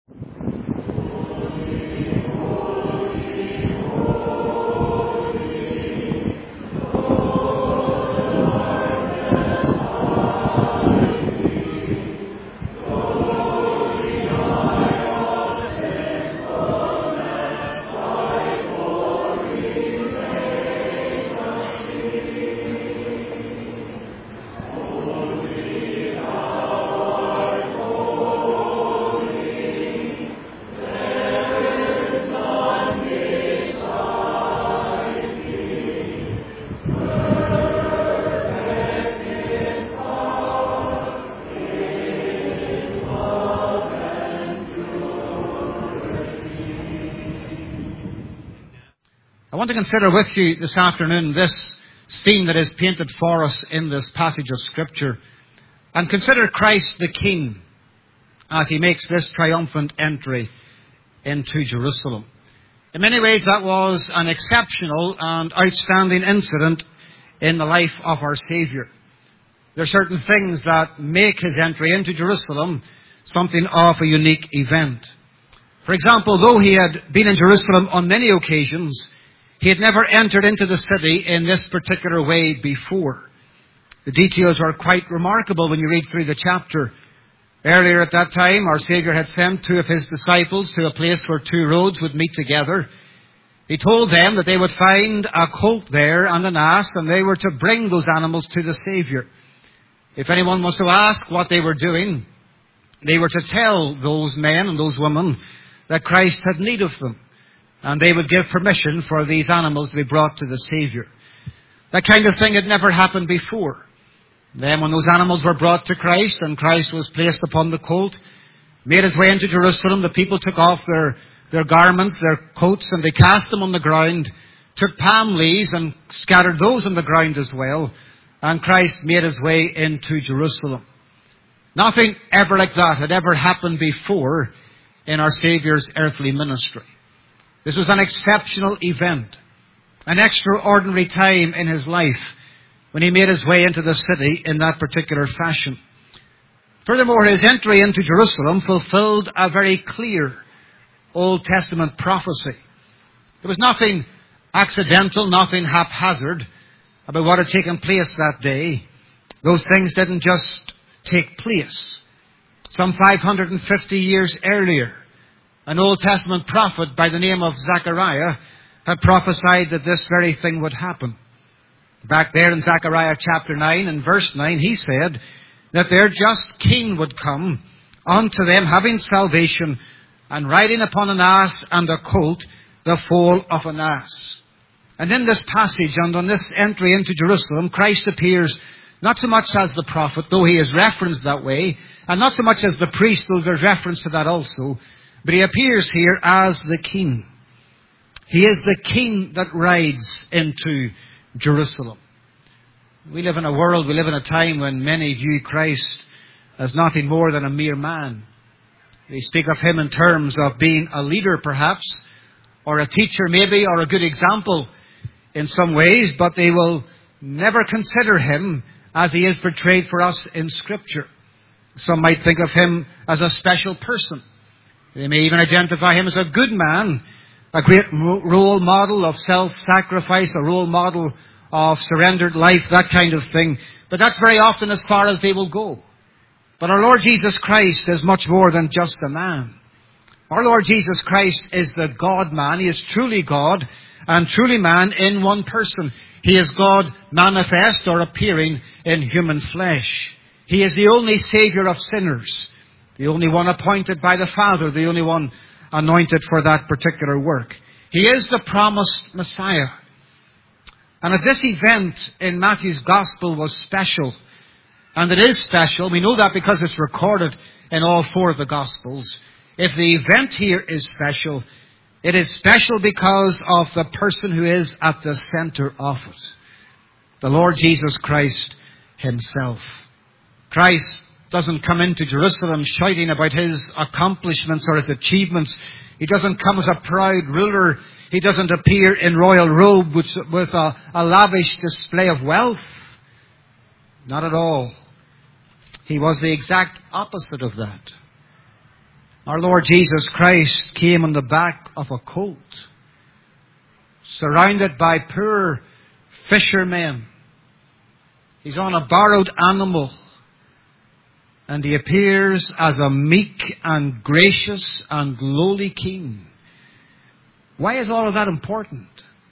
I want to consider with you this afternoon this scene that is painted for us in this passage of Scripture, and consider Christ the King as he makes this triumphant entry into Jerusalem. In many ways, that was an exceptional and outstanding incident in the life of our Saviour. There are certain things that make his entry into Jerusalem something of a unique event. For example, though he had been in Jerusalem on many occasions, he had never entered into the city in this particular way before. The details are quite remarkable when you read through the chapter. Earlier at that time, our Saviour had sent two of his disciples to a place where two roads would meet together. He told them that they would find a colt there and an ass, and they were to bring those animals to the Saviour. If anyone was to ask what they were doing, they were to tell those men and those women that Christ had need of them, and they would give permission for these animals to be brought to the Saviour. That kind of thing had never happened before. Then when those animals were brought to Christ and Christ was placed upon the colt, made his way into Jerusalem, the people took off their garments, their coats, and they cast them on the ground, took palm leaves and scattered those on the ground as well, and Christ made his way into Jerusalem. Nothing ever like that had ever happened before in our Saviour's earthly ministry. This was an exceptional event, an extraordinary time in his life when he made his way into the city in that particular fashion. Furthermore, his entry into Jerusalem fulfilled a very clear Old Testament prophecy. There was nothing accidental, nothing haphazard about what had taken place that day. Those things didn't just take place. Some 550 years earlier, an Old Testament prophet by the name of Zechariah had prophesied that this very thing would happen. Back there in Zechariah chapter 9 and verse 9, he said that their just king would come unto them, having salvation, and riding upon an ass and a colt, the foal of an ass. And in this passage and on this entry into Jerusalem, Christ appears not so much as the prophet, though he is referenced that way, and not so much as the priest, though there's reference to that also, but he appears here as the king. He is the king that rides into Jerusalem. We live in a world, we live in a time when many view Christ as nothing more than a mere man. They speak of him in terms of being a leader perhaps, or a teacher maybe, or a good example in some ways, but they will never consider him as he is portrayed for us in Scripture. Some might think of him as a special person. They may even identify him as a good man, a great role model of self-sacrifice, a role model of surrendered life, that kind of thing. But that's very often as far as they will go. But our Lord Jesus Christ is much more than just a man. Our Lord Jesus Christ is the God-man. He is truly God and truly man in one person. He is God manifest or appearing in human flesh. He is the only Saviour of sinners, the only one appointed by the Father, the only one anointed for that particular work. He is the promised Messiah. And if this event in Matthew's Gospel was special, and it is special, we know that because it's recorded in all four of the Gospels. If the event here is special, it is special because of the person who is at the center of it. The Lord Jesus Christ himself. Christ doesn't come into Jerusalem shouting about his accomplishments or his achievements. He doesn't come as a proud ruler. He doesn't appear in royal robe with a lavish display of wealth. Not at all. He was the exact opposite of that. Our Lord Jesus Christ came on the back of a colt, surrounded by poor fishermen. He's on a borrowed animal, and he appears as a meek and gracious and lowly king. Why is all of that important?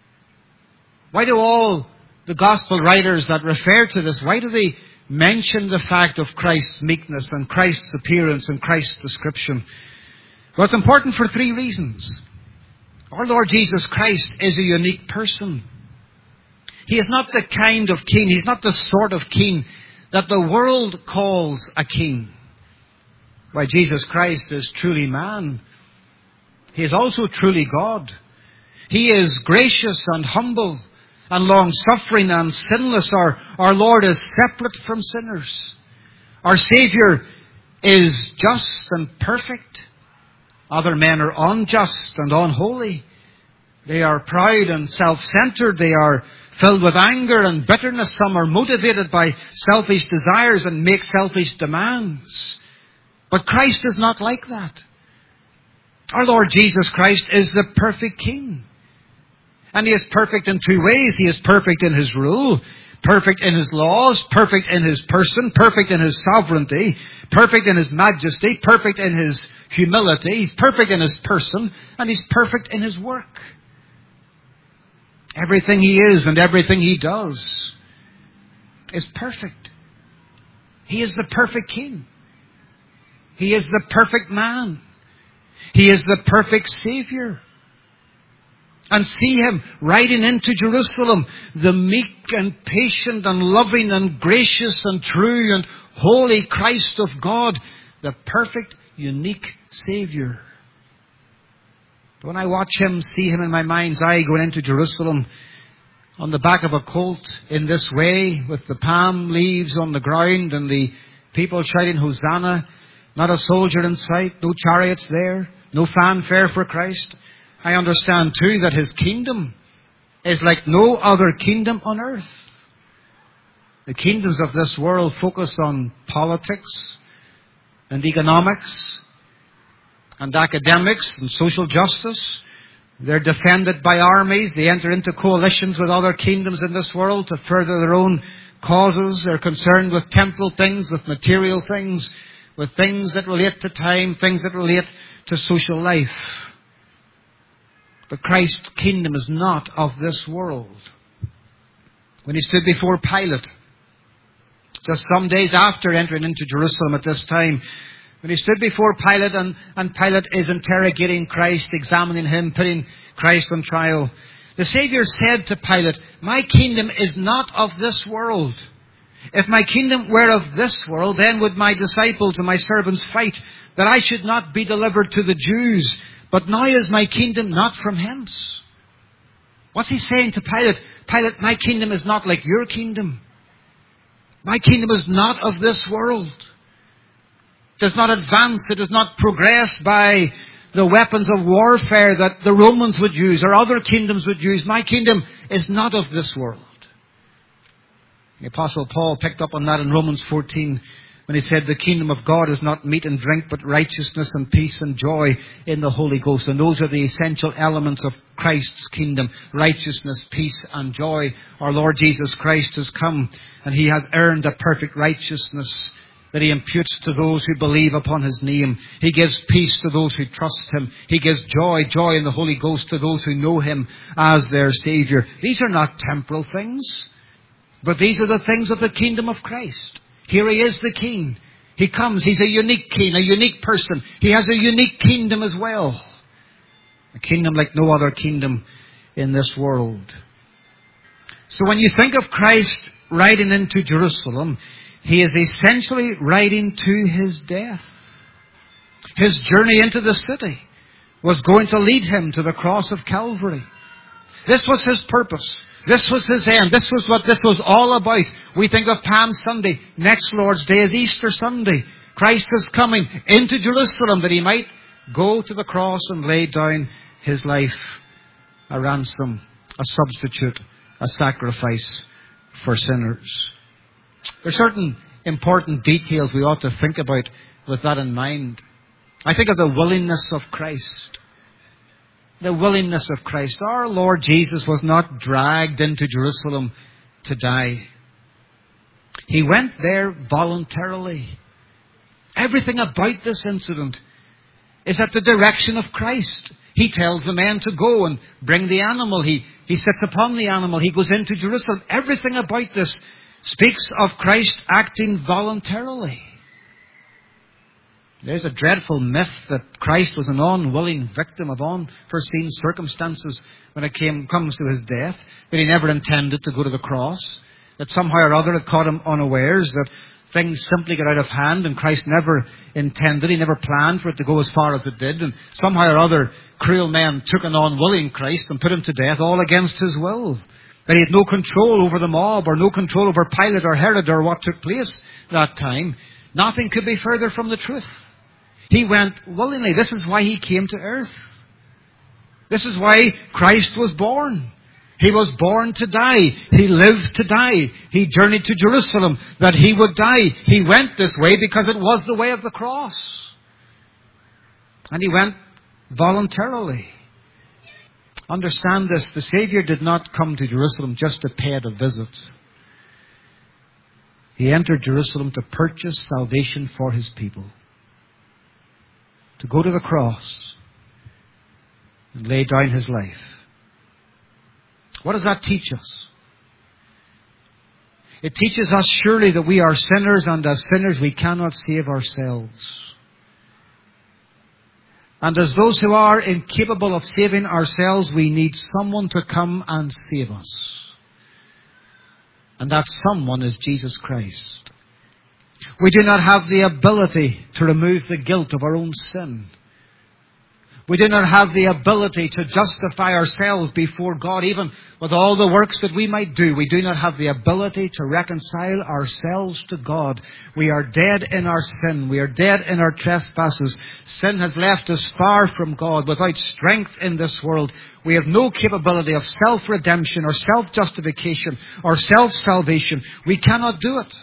Why do all the gospel writers that refer to this, why do they mention the fact of Christ's meekness and Christ's appearance and Christ's description? Well, it's important for three reasons. Our Lord Jesus Christ is a unique person. He is not the kind of king, he's not the sort of king that the world calls a king. Why, Jesus Christ is truly man. He is also truly God. He is gracious and humble and long-suffering and sinless. Our Lord is separate from sinners. Our Savior is just and perfect. Other men are unjust and unholy. They are proud and self-centered. They are filled with anger and bitterness. Some are motivated by selfish desires and make selfish demands. But Christ is not like that. Our Lord Jesus Christ is the perfect King. And He is perfect in two ways. He is perfect in His rule, perfect in His laws, perfect in His person, perfect in His sovereignty, perfect in His majesty, perfect in His humility. He's perfect in His person, and He's perfect in His work. Everything He is and everything He does is perfect. He is the perfect King. He is the perfect man. He is the perfect Savior. And see Him riding into Jerusalem, the meek and patient and loving and gracious and true and holy Christ of God, the perfect, unique Savior. When I watch Him, see Him in my mind's eye going into Jerusalem on the back of a colt in this way, with the palm leaves on the ground and the people shouting Hosanna, not a soldier in sight, no chariots there, no fanfare for Christ, I understand too that His kingdom is like no other kingdom on earth. The kingdoms of this world focus on politics and economics and academics and social justice. They're defended by armies. They enter into coalitions with other kingdoms in this world to further their own causes. They're concerned with temporal things, with material things, with things that relate to time, things that relate to social life. But Christ's kingdom is not of this world. When He stood before Pilate, just some days after entering into Jerusalem at this time, when He stood before Pilate and Pilate is interrogating Christ, examining Him, putting Christ on trial, the Savior said to Pilate, "My kingdom is not of this world. If my kingdom were of this world, then would my disciples and my servants fight that I should not be delivered to the Jews. But now is my kingdom not from hence." What's He saying to Pilate? Pilate, my kingdom is not like your kingdom. My kingdom is not of this world. It does not advance. It does not progress by the weapons of warfare that the Romans would use or other kingdoms would use. My kingdom is not of this world. The Apostle Paul picked up on that in Romans 14 when he said the kingdom of God is not meat and drink, but righteousness and peace and joy in the Holy Ghost. And those are the essential elements of Christ's kingdom. Righteousness, peace and joy. Our Lord Jesus Christ has come and He has earned a perfect righteousness that He imputes to those who believe upon His name. He gives peace to those who trust Him. He gives joy in the Holy Ghost to those who know Him as their Savior. These are not temporal things, but these are the things of the kingdom of Christ. Here He is, the King. He comes. He's a unique King, a unique person. He has a unique kingdom as well. A kingdom like no other kingdom in this world. So when you think of Christ riding into Jerusalem, He is essentially riding to His death. His journey into the city was going to lead Him to the cross of Calvary. This was His purpose. This was His end. This was what this was all about. We think of Palm Sunday. Next Lord's Day is Easter Sunday. Christ is coming into Jerusalem that He might go to the cross and lay down His life, a ransom, a substitute, a sacrifice for sinners. There are certain important details we ought to think about with that in mind. I think of the willingness of Christ. The willingness of Christ. Our Lord Jesus was not dragged into Jerusalem to die. He went there voluntarily. Everything about this incident is at the direction of Christ. He tells the men to go and bring the animal. He sits upon the animal. He goes into Jerusalem. Everything about this speaks of Christ acting voluntarily. There's a dreadful myth that Christ was an unwilling victim of unforeseen circumstances when it comes to his death, that he never intended to go to the cross, that somehow or other it caught him unawares, that things simply got out of hand and Christ never intended, he never planned for it to go as far as it did, and somehow or other cruel men took an unwilling Christ and put him to death all against his will. That he had no control over the mob or no control over Pilate or Herod or what took place that time. Nothing could be further from the truth. He went willingly. This is why he came to earth. This is why Christ was born. He was born to die. He lived to die. He journeyed to Jerusalem that he would die. He went this way because it was the way of the cross. And he went voluntarily. Understand this. The Savior did not come to Jerusalem just to pay it a visit. He entered Jerusalem to purchase salvation for his people. To go to the cross and lay down his life. What does that teach us? It teaches us surely that we are sinners, and as sinners we cannot save ourselves. And as those who are incapable of saving ourselves, we need someone to come and save us. And that someone is Jesus Christ. We do not have the ability to remove the guilt of our own sin. We do not have the ability to justify ourselves before God, even with all the works that we might do. We do not have the ability to reconcile ourselves to God. We are dead in our sin. We are dead in our trespasses. Sin has left us far from God. Without strength in this world, we have no capability of self-redemption or self-justification or self-salvation. We cannot do it.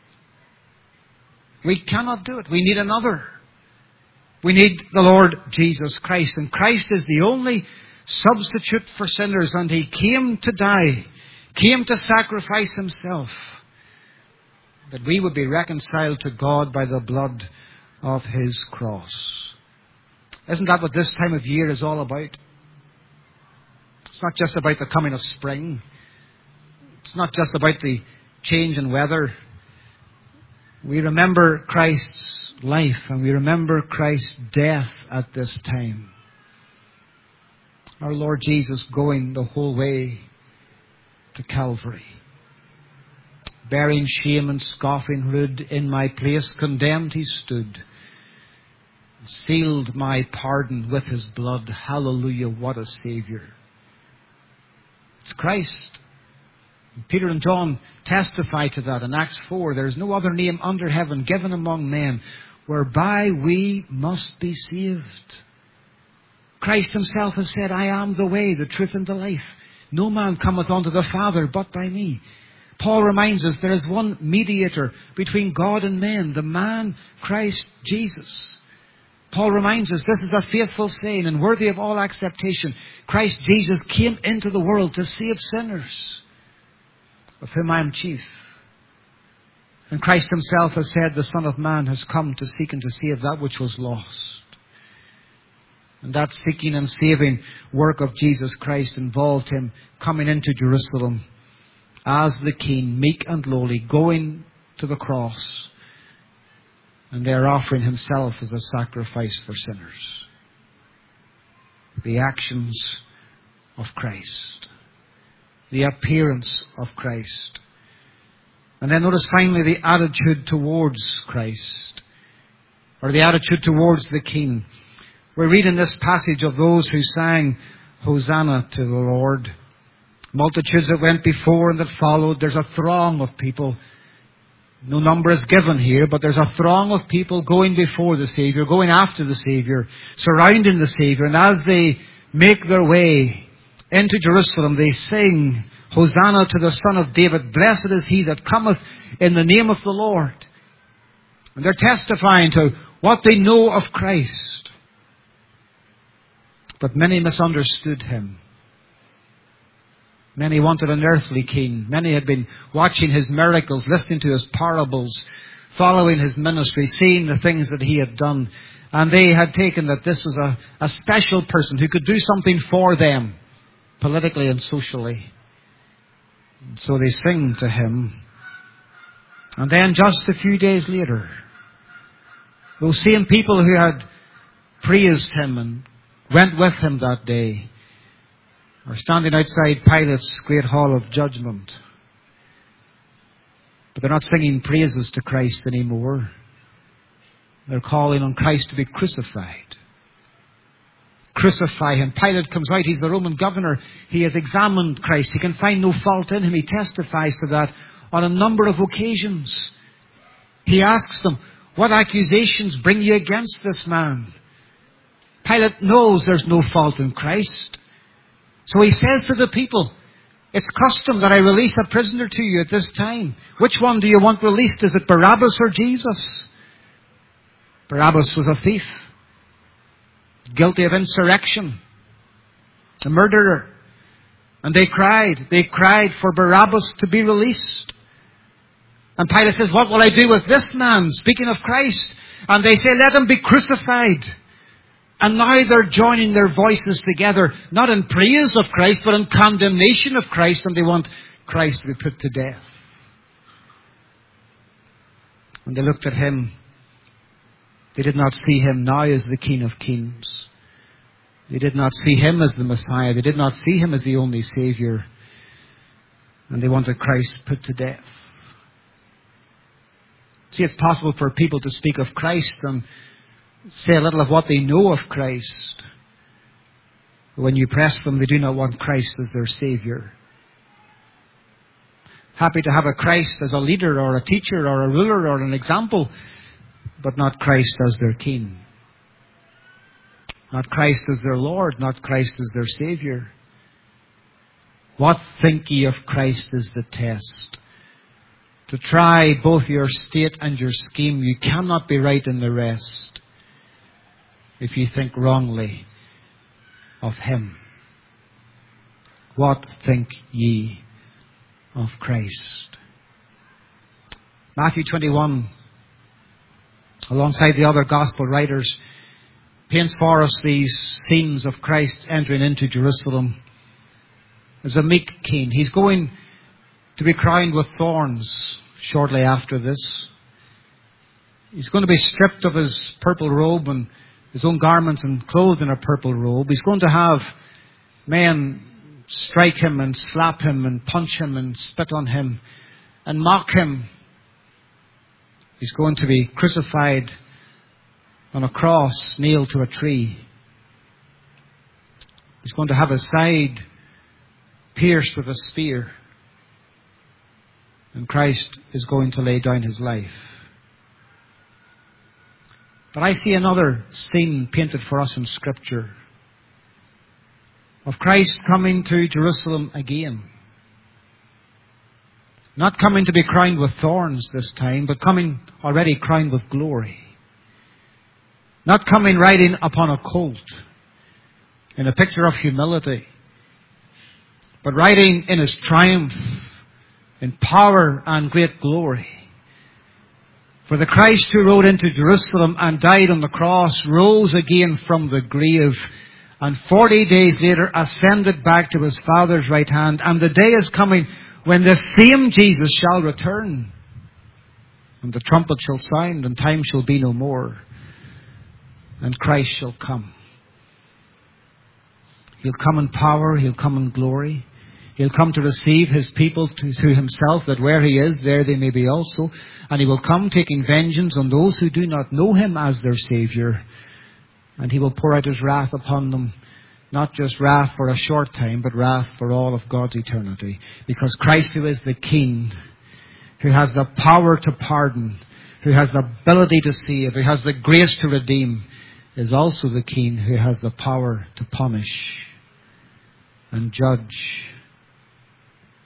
We cannot do it. We need another. We need the Lord Jesus Christ. And Christ is the only substitute for sinners. And he came to die, came to sacrifice himself, that we would be reconciled to God by the blood of his cross. Isn't that what this time of year is all about? It's not just about the coming of spring. It's not just about the change in weather. We remember Christ's life and we remember Christ's death at this time. Our Lord Jesus going the whole way to Calvary, bearing shame and scoffing rude, in my place condemned he stood, sealed my pardon with his blood. Hallelujah, what a Saviour. It's Christ. Peter and John testify to that in Acts 4. There is no other name under heaven given among men whereby we must be saved. Christ himself has said, I am the way, the truth, and the life. No man cometh unto the Father but by me. Paul reminds us there is one mediator between God and men, the man Christ Jesus. Paul reminds us this is a faithful saying and worthy of all acceptation. Christ Jesus came into the world to save sinners, of whom I am chief. And Christ himself has said, the Son of Man has come to seek and to save that which was lost. And that seeking and saving work of Jesus Christ involved him coming into Jerusalem as the King, meek and lowly, going to the cross, and there offering himself as a sacrifice for sinners. The actions of Christ. The appearance of Christ. And then notice finally the attitude towards Christ, or the attitude towards the King. We read in this passage of those who sang Hosanna to the Lord. Multitudes that went before and that followed. There's a throng of people. No number is given here, but there's a throng of people going before the Savior, going after the Savior, surrounding the Savior. And as they make their way into Jerusalem, they sing, Hosanna to the Son of David. Blessed is he that cometh in the name of the Lord. And they're testifying to what they know of Christ. But many misunderstood him. Many wanted an earthly king. Many had been watching his miracles, listening to his parables, following his ministry, seeing the things that he had done. And they had taken that this was a special person who could do something for them, politically and socially. And so they sing to him. And then just a few days later, those same people who had praised him and went with him that day are standing outside Pilate's great hall of judgment. But they're not singing praises to Christ anymore. They're calling on Christ to be crucified. Crucify him. Pilate comes out. He's the Roman governor. He has examined Christ. He can find no fault in him. He testifies to that on a number of occasions. He asks them, what accusations bring you against this man? Pilate knows there's no fault in Christ. So he says to the people, it's custom that I release a prisoner to you at this time. Which one do you want released? Is it Barabbas or Jesus? Barabbas was a thief, guilty of insurrection, a murderer. And they cried for Barabbas to be released. And Pilate says, what will I do with this man? Speaking of Christ. And they say, let him be crucified. And now they're joining their voices together, not in praise of Christ, but in condemnation of Christ, and they want Christ to be put to death. And they looked at him. They did not see him now as the King of Kings. They did not see him as the Messiah. They did not see him as the only Savior. And they wanted Christ put to death. See, it's possible for people to speak of Christ and say a little of what they know of Christ. But when you press them, they do not want Christ as their Savior. Happy to have a Christ as a leader or a teacher or a ruler or an example, but not Christ as their King. Not Christ as their Lord, not Christ as their Savior. What think ye of Christ is the test. To try both your state and your scheme, you cannot be right in the rest if you think wrongly of him. What think ye of Christ? Matthew 21, alongside the other gospel writers, paints for us these scenes of Christ entering into Jerusalem as a meek king. He's going to be crowned with thorns shortly after this. He's going to be stripped of his purple robe and his own garments and clothed in a purple robe. He's going to have men strike him and slap him and punch him and spit on him and mock him. He's going to be crucified on a cross, nailed to a tree. He's going to have his side pierced with a spear. And Christ is going to lay down his life. But I see another scene painted for us in Scripture of Christ coming to Jerusalem again. Not coming to be crowned with thorns this time, but coming already crowned with glory. Not coming riding upon a colt in a picture of humility, but riding in his triumph, in power and great glory. For the Christ who rode into Jerusalem and died on the cross rose again from the grave, and 40 days later ascended back to his Father's right hand. And the day is coming when the same Jesus shall return, and the trumpet shall sound, and time shall be no more, and Christ shall come. He'll come in power, he'll come in glory. He'll come to receive his people to himself, that where he is, there they may be also. And he will come taking vengeance on those who do not know him as their Savior. And he will pour out his wrath upon them. Not just wrath for a short time, but wrath for all of God's eternity. Because Christ, who is the King, who has the power to pardon, who has the ability to save, who has the grace to redeem, is also the King who has the power to punish and judge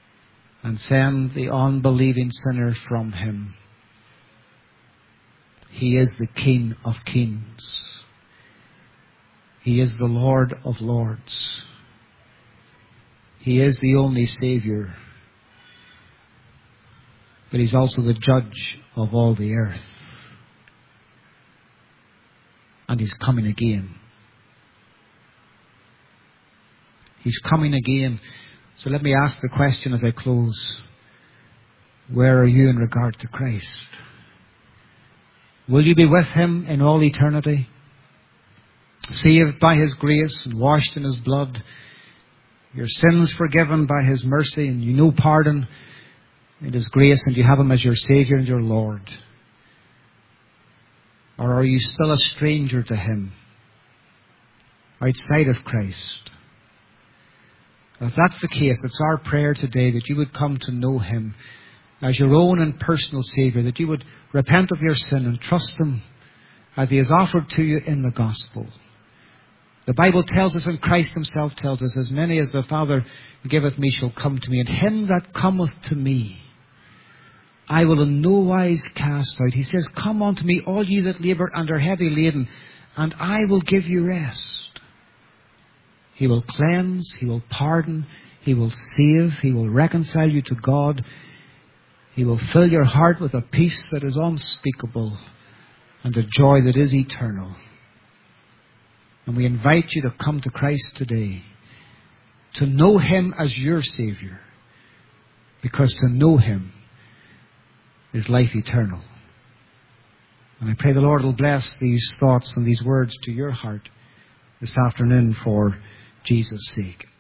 and send the unbelieving sinner from him. He is the King of kings. He is the Lord of lords. He is the only Savior. But He's also the judge of all the earth. And He's coming again. He's coming again. So let me ask the question as I close. Where are you in regard to Christ? Will you be with Him in all eternity? Saved by His grace and washed in His blood. Your sins forgiven by His mercy, and you know pardon in His grace, and you have Him as your Saviour and your Lord. Or are you still a stranger to Him outside of Christ? If that's the case, it's our prayer today that you would come to know Him as your own and personal Saviour, that you would repent of your sin and trust Him as He has offered to you in the gospel. The Bible tells us, and Christ Himself tells us, as many as the Father giveth me shall come to me, and him that cometh to me I will in no wise cast out. He says, come unto me, all ye that labour and are heavy laden, and I will give you rest. He will cleanse, He will pardon, He will save, He will reconcile you to God. He will fill your heart with a peace that is unspeakable and a joy that is eternal. And we invite you to come to Christ today, to know Him as your Saviour, because to know Him is life eternal. And I pray the Lord will bless these thoughts and these words to your heart this afternoon for Jesus' sake.